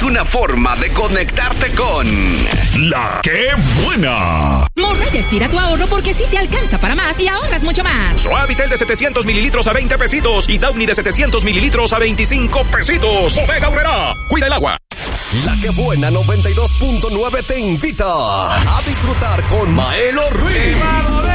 una forma de conectarte con La ¡Qué buena! Morraya estira tu ahorro porque sí te alcanza para más y ahorras mucho más. Suavitel de 700 mililitros a 20 pesitos y Downy de 700 mililitros a 25 pesitos. Bodega Aurrerá. Cuida el agua. La Que Buena 92.9 te invita a disfrutar con Maelo Ruiz.